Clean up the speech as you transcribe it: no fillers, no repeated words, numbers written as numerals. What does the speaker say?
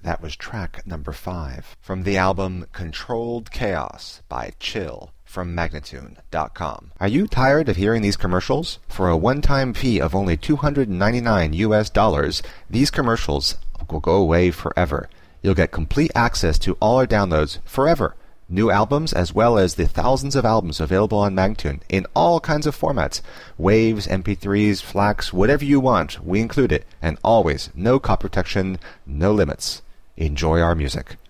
That was track number 5 from the album Controlled Chaos by Chill from Magnatune.com. Are you tired of hearing these commercials? For a one-time fee of only $299, these commercials will go away forever. You'll get complete access to all our downloads forever. New albums as well as the thousands of albums available on Magnatune in all kinds of formats. Waves, MP3s, FLACs, whatever you want, we include it. And always, no copy protection, no limits. Enjoy our music.